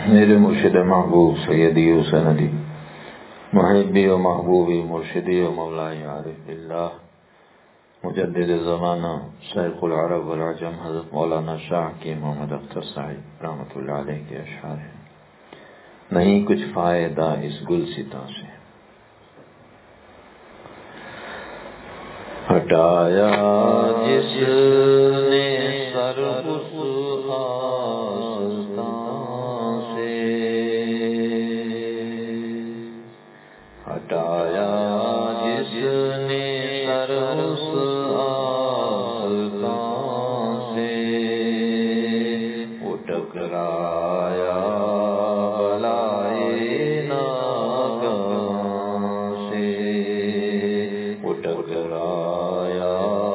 میرے مرشد محبوب سیدی و سندی محبی و محبوبی مرشدی و مولائی عارف باللہ مجدد زمانہ شیخ العرب والعجم حضرت مولانا شاہ کی محمد اختر صاحب رحمۃ اللہ علیہ کے اشعار ہیں۔ نہیں کچھ فائدہ اس گلستاں سے، ہٹایا جس نے سر اس آستان سے، ہٹایا جس نے سر اس آستان سے، وہ ٹکرایا بلائے ناگہاں سے، وہ ٹکرایا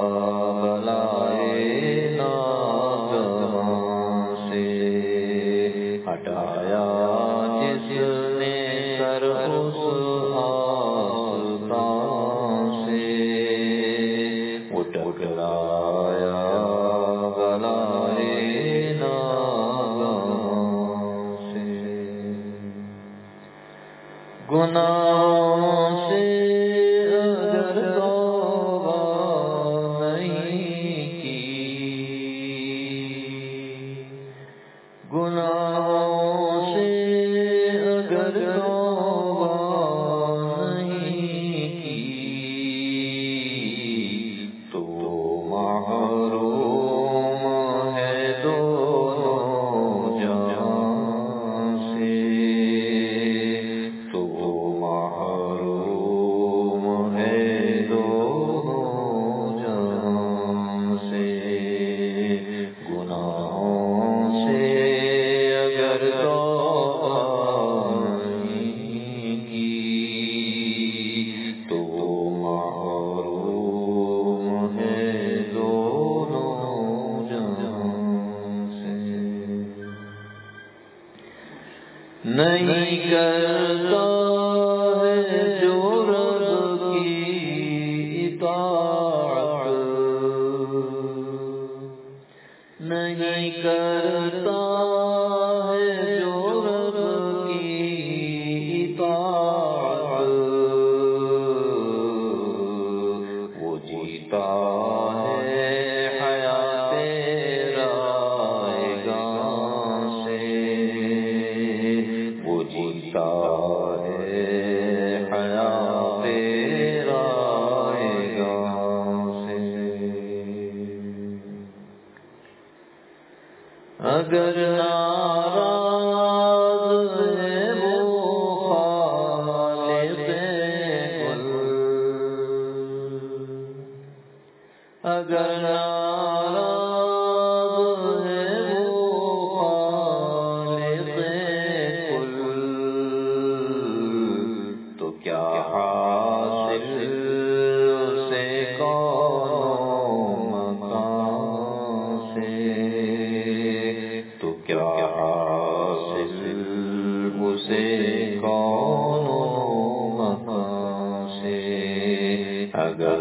ہٹایا جس نے سر اس آستان سے، وہ ٹکرایا بلائے ناگہاں سے، گناہوں سے اگر توبہ نہیں کی، گناہوں سے اگر توبہ نہیں کی، تو محروم ہے دونوں جہاں سے، تو محروم ہے دونوں جہاں سے، گناہوں سے اگر توبہ نہیں کی، تو محروم ہے دونوں جہاں سے، نہیں کرتا ہے جو رب کی اطاعت، نہیں کرتا ہے جو رب کی اطاعت، وہ جیتا ہے حیات رائگاں سے، وہ جیتا ہے حیات رائگاں سے، اگر ناراض ہے وہ خالق کل، اگر ناراض ہے وہ خالق کل، تو کیا حاصل اسے کون مکان سے، تو کیا حاصل اسے کون مکان سے، اگر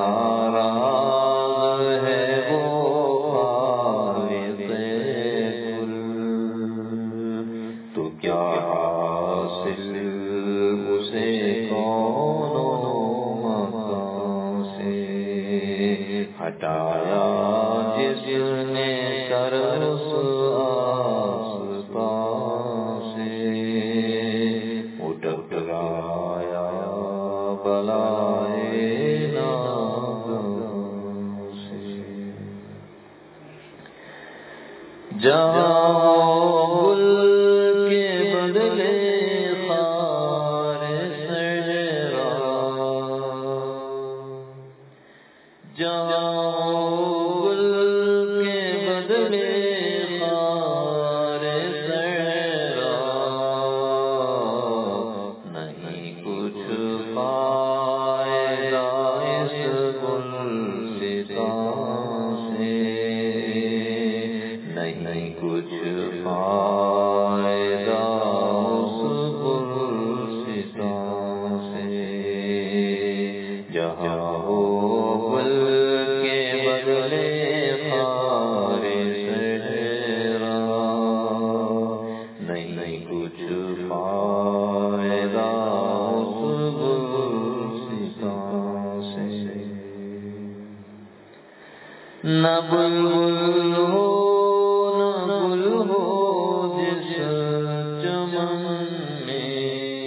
ناراض ہے وہ خالق کل، تو کیا حاصل اسے کون مکان سے، ہٹایا جس نے سر اس آستان سے، وہ ٹکرایا بلائے ناگہاں سے، جہاں گل کے بدلے نہیں کچھ فائدہ اس گلستان سے، نہ بلبل ہو نہ گل ہو جس چمن میں۔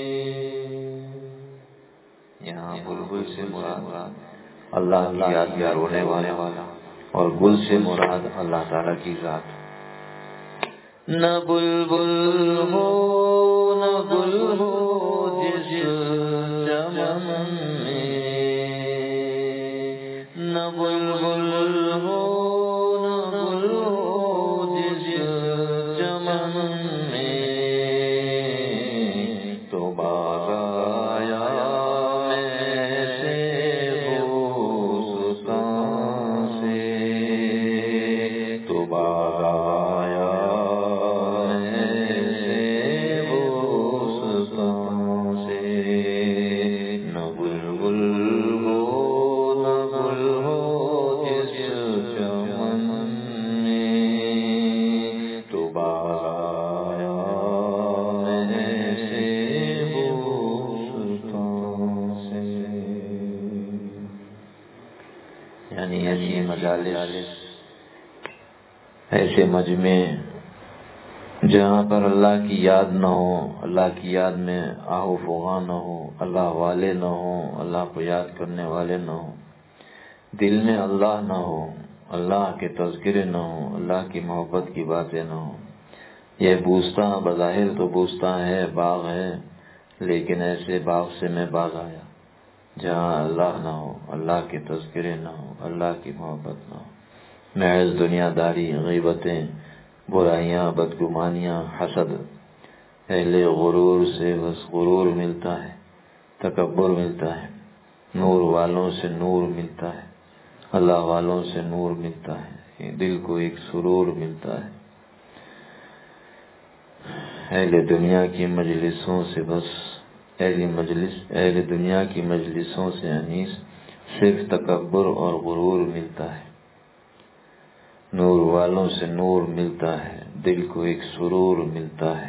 یہاں بلبل سے مراد اللہ کی یاد میں رونے والا، اور گل سے مراد اللہ تعالیٰ کی ذات۔ نہ بلبل ہو نہ گل ہو جس چمن میں، نہ بلبل ہو نہ گل ہو جس چمن میں، تو باغ آیا میں سے بوستان سے، تو باغ آیا ایسے مجمع جہاں پر اللہ کی یاد نہ ہو، اللہ کی یاد میں آہ و فغاں نہ ہو، اللہ والے نہ ہوں، اللہ کو یاد کرنے والے نہ ہوں، دل میں اللہ نہ ہو، اللہ کے تذکرے نہ ہوں، اللہ کی محبت کی باتیں نہ ہوں۔ یہ بوستاں بظاہر تو بوستاں ہے، باغ ہے، لیکن ایسے باغ سے میں باز آیا جہاں اللہ نہ ہو، اللہ کے تذکرے نہ ہو، اللہ کی محبت نہ ہو، محض دنیا داری، غیبتیں، برائیاں، بدگمانیاں، حسد۔ اہل غرور سے بس غرور ملتا ہے، تکبر ملتا ہے، نور والوں سے نور ملتا ہے، اللہ والوں سے نور ملتا ہے، دل کو ایک سرور ملتا ہے۔ اہل دنیا کی مجلسوں سے بس اہل دنیا کی مجلسوں سے انیس صرف تکبر اور غرور ملتا ہے، نور والوں سے نور ملتا ہے، دل کو ایک سرور ملتا ہے۔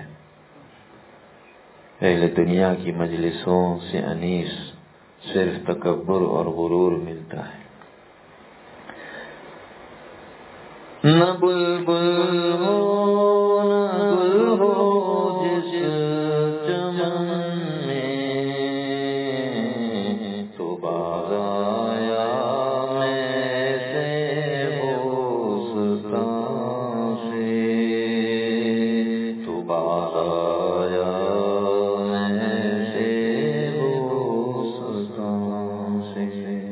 اہل دنیا کی مجلسوں سے انیس صرف تکبر اور غرور ملتا ہے۔ نہ بلبل ہو نہ گل ہو جس چمن میں، تو باغ آیا میں سے بوستان سے، تو باغ آیا میں سے بوستان سے۔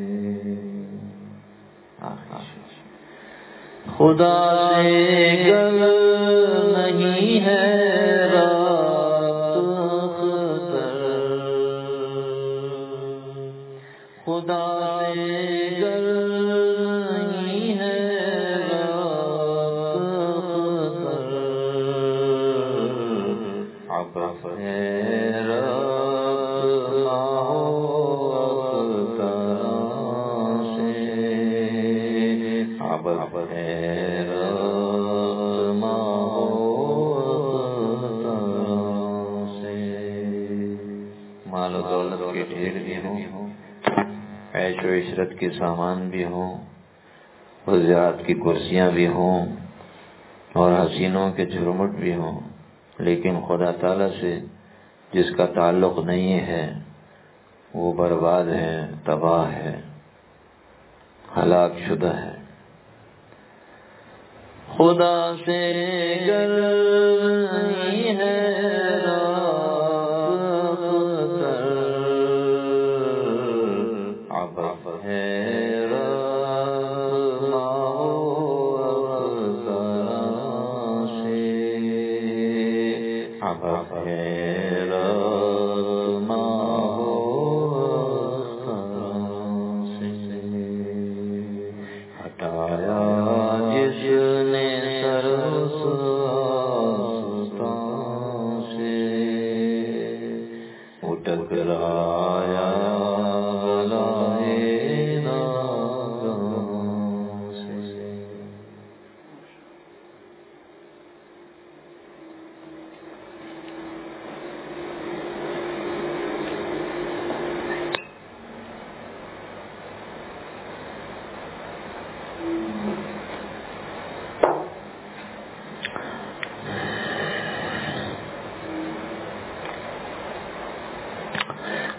خدا سے گر نہیں ہے رات اختر، خدا سے گر نہیں ہے رات اختر، عبث ہے رب اختران سے، عبث ہے کے ڈھیر بھی ہوں، عیش و عشرت کے سامان بھی ہوں، وزارت کی کرسیاں بھی ہوں، اور حسینوں کے جھرمٹ بھی ہوں، لیکن خدا تعالی سے جس کا تعلق نہیں ہے وہ برباد ہے، تباہ ہے، ہلاک شدہ ہے۔ خدا سے گر نہیں ہے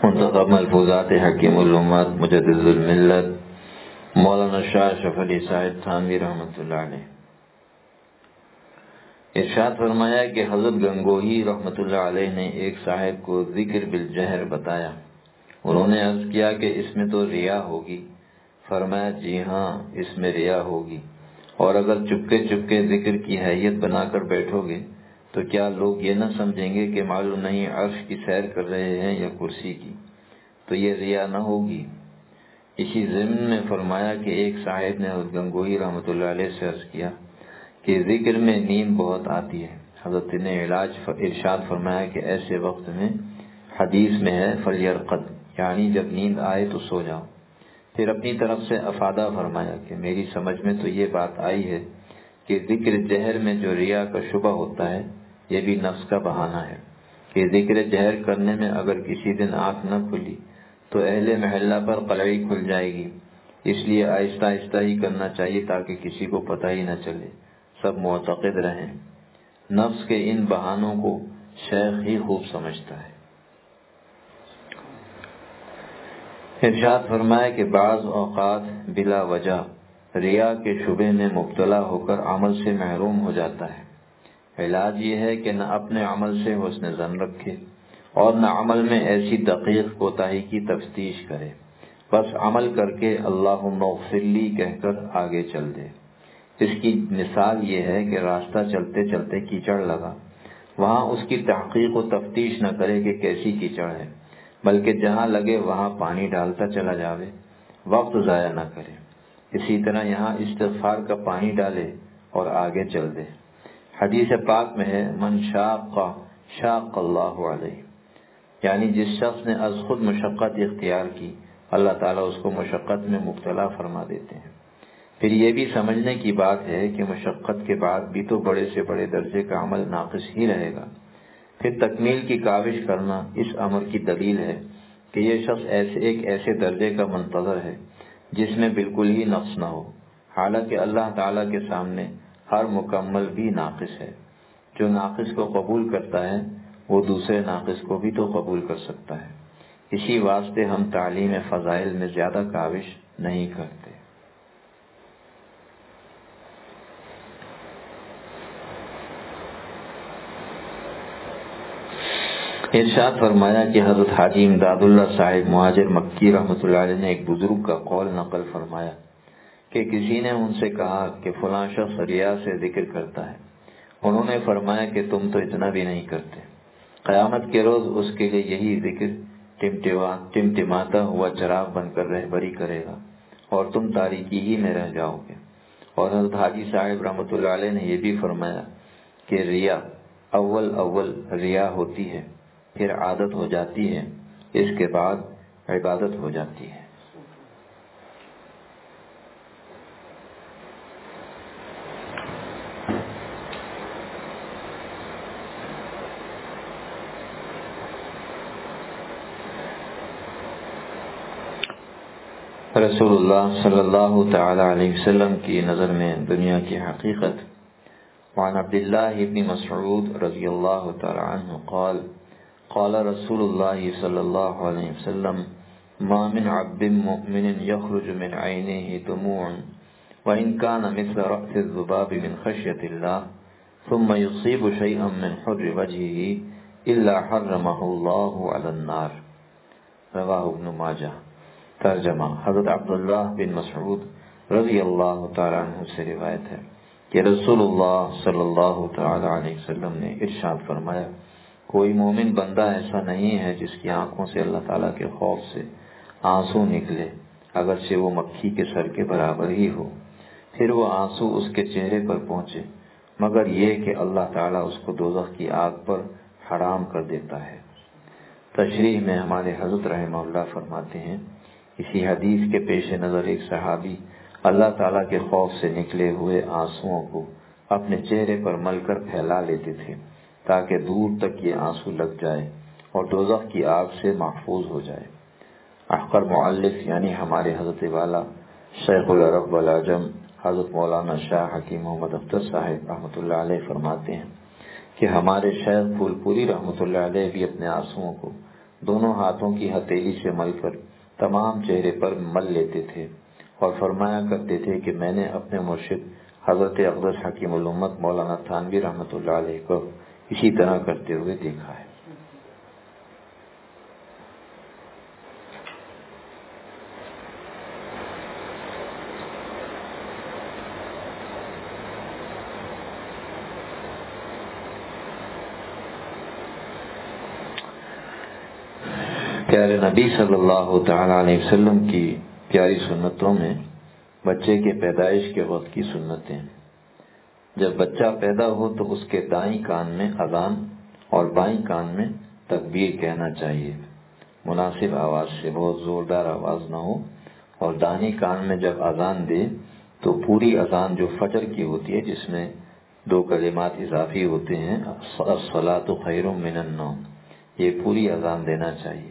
منتخب ملفوظات حکیم الامت مجدد الملت مولانا شاہ اشرف علی صاحب تھانوی رحمۃ اللہ علیہ ارشاد فرمایا کہ حضرت گنگوہی رحمۃ اللہ علیہ نے ایک صاحب کو ذکر بالجہر بتایا. انہوں نے عرض کیا کہ اس میں تو ریا ہوگی. فرمایا جی ہاں اس میں ریا ہوگی، اور اگر چپکے چپکے ذکر کی حیت بنا کر بیٹھو گے تو کیا لوگ یہ نہ سمجھیں گے کہ معلوم نہیں عرش کی سیر کر رہے ہیں یا کرسی کی، تو یہ ریا نہ ہوگی. اسی ضمن میں فرمایا کہ ایک صاحب نے حضرت گنگوہی رحمۃ اللہ علیہ سے عرض کیا کہ ذکر میں نیند بہت آتی ہے. حضرت نے ارشاد فرمایا کہ ایسے وقت میں حدیث میں ہے فلیرقد، یعنی جب نیند آئے تو سو جاؤ. پھر اپنی طرف سے افادہ فرمایا کہ میری سمجھ میں تو یہ بات آئی ہے کہ ذکر جہر میں جو ریا کا شبہ ہوتا ہے یہ بھی نفس کا بہانہ ہے کہ ذکر جہر کرنے میں اگر کسی دن آنکھ نہ کھلی تو اہل محلہ پر قلعی کھل جائے گی، اس لیے آہستہ آہستہ ہی کرنا چاہیے تاکہ کسی کو پتہ ہی نہ چلے، سب معتقد رہیں. نفس کے ان بہانوں کو شیخ ہی خوب سمجھتا ہے. ارشاد فرمایا کہ بعض اوقات بلا وجہ ریا کے شبہ میں مبتلا ہو کر عمل سے محروم ہو جاتا ہے. علاج یہ ہے کہ نہ اپنے عمل سے حسن ظن رکھے اور نہ عمل میں ایسی دقیق کوتاہی کی تفتیش کرے، بس عمل کر کے اللہم اغفر لی کہہ کر آگے چل دے. اس کی مثال یہ ہے کہ راستہ چلتے چلتے کیچڑ لگا، وہاں اس کی تحقیق و تفتیش نہ کرے کہ کیسی کیچڑ ہے، بلکہ جہاں لگے وہاں پانی ڈالتا چلا جاوے، وقت ضائع نہ کرے. اسی طرح یہاں استغفار کا پانی ڈالے اور آگے چل دے. حدیث پاک میں ہے من شاق اللہ علیہ، یعنی جس شخص نے از خود مشقت اختیار کی اللہ تعالیٰ اس کو مشقت میں مبتلا فرما دیتے ہیں. پھر یہ بھی سمجھنے کی بات ہے کہ مشقت کے بعد بھی تو بڑے سے بڑے درجے کا عمل ناقص ہی رہے گا. پھر تکمیل کی کاوش کرنا اس امر کی دلیل ہے کہ یہ شخص ایک ایسے درجے کا منتظر ہے جس میں بالکل ہی نقص نہ ہو، حالانکہ اللہ تعالیٰ کے سامنے ہر مکمل بھی ناقص ہے. جو ناقص کو قبول کرتا ہے وہ دوسرے ناقص کو بھی تو قبول کر سکتا ہے. اسی واسطے ہم تعلیم فضائل میں زیادہ کاوش نہیں کرتے. ارشاد فرمایا کہ حضرت حاجی امداد اللہ صاحب مہاجر مکی رحمۃ اللہ علیہ نے ایک بزرگ کا قول نقل فرمایا کہ کسی نے ان سے کہا کہ فلاں شخص ریا سے ذکر کرتا ہے. انہوں نے فرمایا کہ تم تو اتنا بھی نہیں کرتے. قیامت کے روز اس کے لیے یہی ذکر ٹمٹماتا ہوا چراغ بن کر رہبری کرے گا اور تم تاریکی ہی میں رہ جاؤ گے. اور حضرت حاجی صاحب رحمۃ اللہ علیہ نے یہ بھی فرمایا کہ ریا اول ریا ہوتی ہے، پھر عادت ہو جاتی ہے، اس کے بعد عبادت ہو جاتی ہے. رسول اللہ صلی اللہ تعالی علیہ وسلم کی نظر میں دنیا کی حقیقت. وعن عبداللہ بن مسعود رضی اللہ تعالی عنہ قال قال رسول اللہ صلی اللہ علیہ وسلم ما من عبد مؤمن يخرج من عينه دموع وإن كان مثل رأس الذباب من خشية الله ثم يصيب شيئا من حر وجهه إلا حرمه الله على النار. رواہ ابن ماجہ. ترجمہ: حضرت عبداللہ بن مسعود رضی اللہ تعالی عنہ سے روایت ہے کہ رسول اللہ صلی اللہ تعالی علیہ وسلم نے ارشاد فرمایا کوئی مومن بندہ ایسا نہیں ہے جس کی آنکھوں سے اللہ تعالیٰ کے خوف سے آنسو نکلے اگرچہ وہ مکھی کے سر کے برابر ہی ہو. پھر وہ آنسو اس کے چہرے پر پہنچے مگر یہ کہ اللہ تعالیٰ اس کو دوزخ کی آگ پر حرام کر دیتا ہے. تشریح میں ہمارے حضرت رحمہ اللہ فرماتے ہیں اسی حدیث کے پیش نظر ایک صحابی اللہ تعالیٰ کے خوف سے نکلے ہوئے آنسوؤں کو اپنے چہرے پر مل کر پھیلا لیتے تھے تاکہ دور تک یہ آنسو لگ جائے اور دوزخ کی آگ سے محفوظ ہو جائے. احقر مؤلف یعنی ہمارے حضرت والا شیخ العرب والعجم حضرت مولانا شاہ حکیم محمد اختر صاحب رحمۃ اللہ علیہ فرماتے ہیں کہ ہمارے شیخ پھول پوری رحمۃ اللہ علیہ بھی اپنے آنسوؤں کو دونوں ہاتھوں کی ہتھیلی سے مل کر تمام چہرے پر مل لیتے تھے اور فرمایا کرتے تھے کہ میں نے اپنے مرشد حضرت اقدس حکیم الامت مولانا تھانوی رحمۃ اللہ علیہ کو اسی طرح کرتے ہوئے دیکھا ہے۔ پیارے نبی صلی اللہ تعالی علیہ وسلم کی پیاری سنتوں میں بچے کے پیدائش کے وقت کی سنتیں، جب بچہ پیدا ہو تو اس کے دائیں کان میں اذان اور بائیں کان میں تکبیر کہنا چاہیے، مناسب آواز سے، بہت زوردار آواز نہ ہو، اور دائیں کان میں جب اذان دے تو پوری اذان جو فجر کی ہوتی ہے جس میں 2 کلمات اضافی ہوتے ہیں، الصلاۃ خیر من النوم، یہ پوری اذان دینا چاہیے۔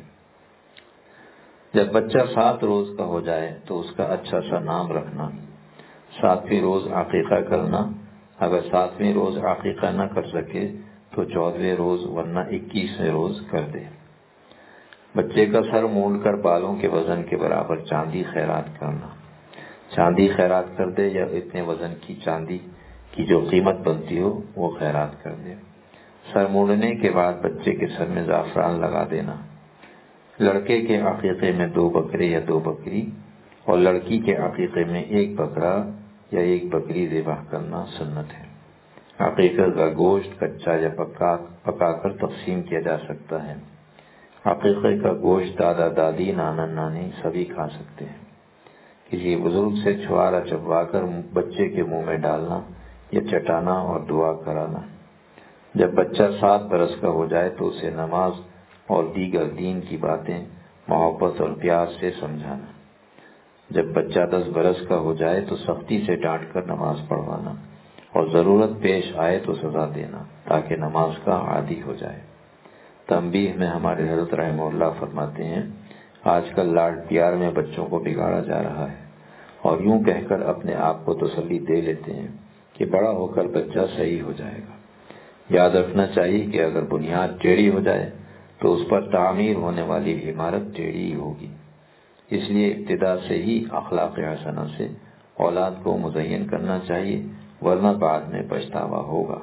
جب بچہ 7 روز کا ہو جائے تو اس کا اچھا سا نام رکھنا، 7ویں روز عقیقہ کرنا، اگر 7ویں روز عقیقہ نہ کر سکے تو 14ویں روز ورنہ 21ویں روز کر دے۔ بچے کا سر مونڈ کر بالوں کے وزن کے برابر چاندی خیرات کرنا، چاندی خیرات کر دے یا اتنے وزن کی چاندی کی جو قیمت بنتی ہو وہ خیرات کر دے۔ سر مونڈنے کے بعد بچے کے سر میں زعفران لگا دینا۔ لڑکے کے عقیقے میں 2 بکرے یا 2 بکری اور لڑکی کے عقیقے میں 1 بکرا یا 1 بکری ذبح کرنا سنت ہے۔ عقیقے کا گوشت کچا یا پکا کر تقسیم کیا جا سکتا ہے۔ عقیقے کا گوشت دادا دادی نانا نانی سبھی کھا سکتے ہیں۔ کسی بزرگ سے چھوارا چبوا کر بچے کے منہ میں ڈالنا یا چٹانا اور دعا کرانا۔ جب بچہ 7 برس کا ہو جائے تو اسے نماز اور دیگر دین کی باتیں محبت اور پیار سے سمجھانا۔ جب بچہ 10 برس کا ہو جائے تو سختی سے ڈانٹ کر نماز پڑھوانا اور ضرورت پیش آئے تو سزا دینا تاکہ نماز کا عادی ہو جائے۔ تنبیہ میں ہمارے حضرت رحمہ اللہ فرماتے ہیں، آج کل لاڈ پیار میں بچوں کو بگاڑا جا رہا ہے اور یوں کہہ کر اپنے آپ کو تسلی دے لیتے ہیں کہ بڑا ہو کر بچہ صحیح ہو جائے گا۔ یاد رکھنا چاہیے کہ اگر بنیاد ٹیڑھی ہو جائے تو اس پر تعمیر ہونے والی عمارت ٹیڑھی ہی ہوگی۔ اس لیے ابتدا سے ہی اخلاق حسنہ سے اولاد کو مزین کرنا چاہیے، ورنہ بعد میں پچھتاوا ہوگا۔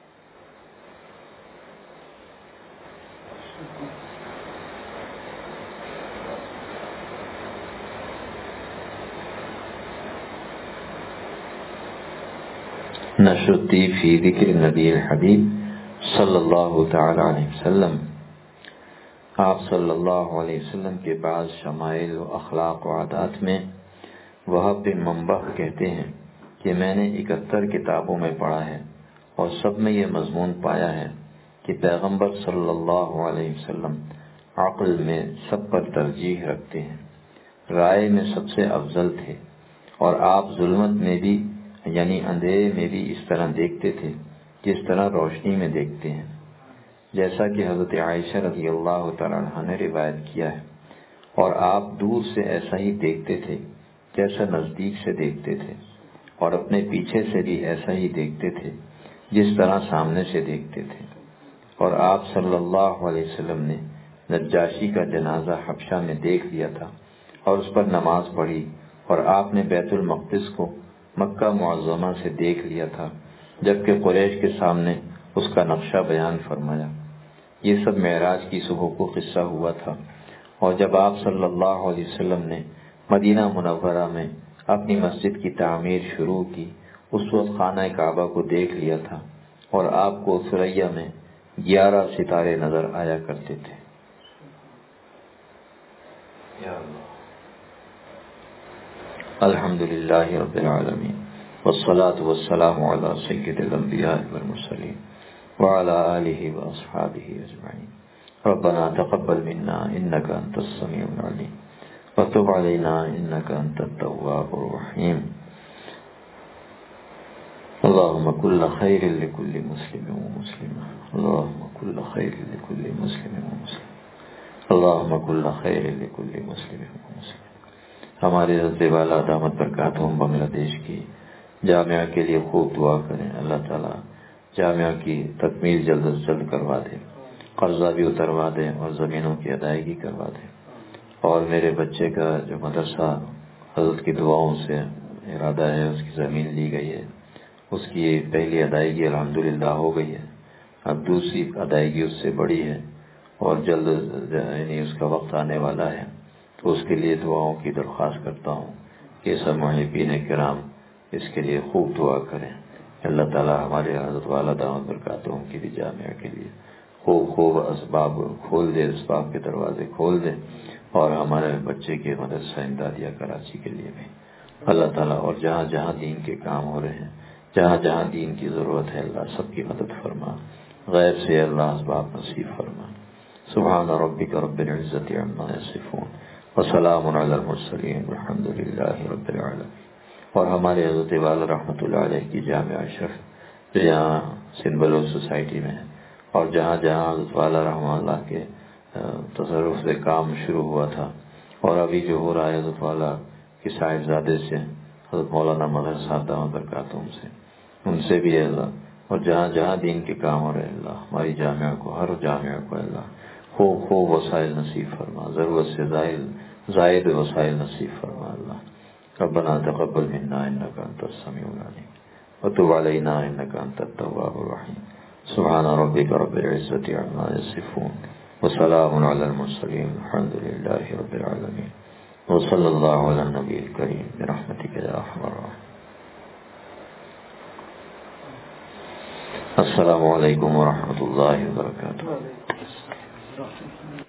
نشرتی فی ذکر نبی الحبیب صلی اللہ تعالی علیہ وسلم۔ آپ صلی اللہ علیہ وسلم کے بعض شمائل و اخلاق و عادات میں وہب بن منبہ کہتے ہیں کہ میں نے 71 کتابوں میں پڑھا ہے اور سب میں یہ مضمون پایا ہے کہ پیغمبر صلی اللہ علیہ وسلم عقل میں سب پر ترجیح رکھتے ہیں، رائے میں سب سے افضل تھے، اور آپ ظلمت میں بھی یعنی اندھیرے میں بھی اس طرح دیکھتے تھے جس طرح روشنی میں دیکھتے ہیں، جیسا کہ حضرت عائشہ رضی اللہ تعالی عنہ نے روایت کیا ہے، اور آپ دور سے ایسا ہی دیکھتے تھے جیسا نزدیک سے دیکھتے تھے، اور اپنے پیچھے سے بھی ایسا ہی دیکھتے تھے جس طرح سامنے سے دیکھتے تھے۔ اور آپ صلی اللہ علیہ وسلم نے نجاشی کا جنازہ حبشہ میں دیکھ لیا تھا اور اس پر نماز پڑھی، اور آپ نے بیت المقدس کو مکہ معظمہ سے دیکھ لیا تھا جبکہ قریش کے سامنے اس کا نقشہ بیان فرمایا۔ یہ سب معراج کی صبح کو قصہ ہوا تھا، اور جب آپ صلی اللہ علیہ وسلم نے مدینہ منورہ میں اپنی مسجد کی تعمیر شروع کی، اس وقت خانہ کعبہ کو دیکھ لیا تھا، اور آپ کو ثریا میں 11 ستارے نظر آیا کرتے تھے۔ الحمدللہ رب العالمین والصلاة والسلام علی سید الانبیاء والمرسلین وعلى آلہ واصحابہ اجمعین۔ ربنا تقبل منا انک انت السمیع العلیم وتب علینا انک انت التواب الرحیم۔ اللهم كل خير لكل مسلم ومسلمة، اللهم كل خير لكل مسلم ومسلمة، اللهم كل خير لكل مسلم ومسلمة۔ ہمارے حضرت والا دامت برکاتہم بنگلہ دیش کی جامعہ کے لیے خوب دعا کریں، اللہ تعالیٰ جامعہ کی تکمیل جلد از جلد کروا دے، قرضہ بھی اتروا دیں اور زمینوں کی ادائیگی کروا دیں، اور میرے بچے کا جو مدرسہ حضرت کی دعاؤں سے ارادہ ہے، اس کی زمین لی گئی ہے، اس کی پہلی ادائیگی الحمدللہ ہو گئی ہے، اب دوسری ادائیگی اس سے بڑی ہے اور جلد یعنی اس کا وقت آنے والا ہے، تو اس کے لیے دعاؤں کی درخواست کرتا ہوں کہ سب محبین کرام اس کے لیے خوب دعا کریں۔ اللہ تعالی ہمارے حضرت والا دامت برکاتہم کی بھی جامعہ کے لیے خوب اسباب کھول دے، اسباب کے دروازے کھول دے، اور ہمارے بچے کے مدرسہ امدادیہ کراچی کے لیے بھی اللہ تعالیٰ، اور جہاں جہاں دین کے کام ہو رہے ہیں، جہاں جہاں دین کی ضرورت ہے، اللہ سب کی مدد فرما، غیب سے اللہ اسباب نصیب فرما۔ سبحان ربک رب العزت عما یصفون وسلام علی المرسلین والحمد للہ رب العالمین۔ اور ہمارے حضرت والا رحمۃ اللہ علیہ کی جامعہ اشرف جو یہاں سندھ بلوچ سوسائٹی میں ہے، اور جہاں جہاں حضرت والا رحمہ اللہ کے تصرف سے کام شروع ہوا تھا، اور ابھی جو ہو رہا ہے حضرت والا کے صاحبزادے سے حضرت مولانا مظہر صاحب دامت برکاتہم سے، ان سے بھی اللہ، اور جہاں جہاں دین کے کام ہو رہے اللہ، ہماری جامعہ کو، ہر جامعہ کو اللہ خوب وسائل نصیب فرما، ضرورت سے زائد وسائل نصیب فرما اللہ۔ ربنا تقبل منا انك انت السميع العليم وتب علينا انك انت التواب الرحيم۔ سبحان ربك رب العزة عما يصفون وسلام على المرسلين الحمد لله رب العالمين، وصلى الله على النبي الكريم برحمتك يا ارحم الراحمين۔ السلام علیکم ورحمۃ اللہ وبرکاتہ۔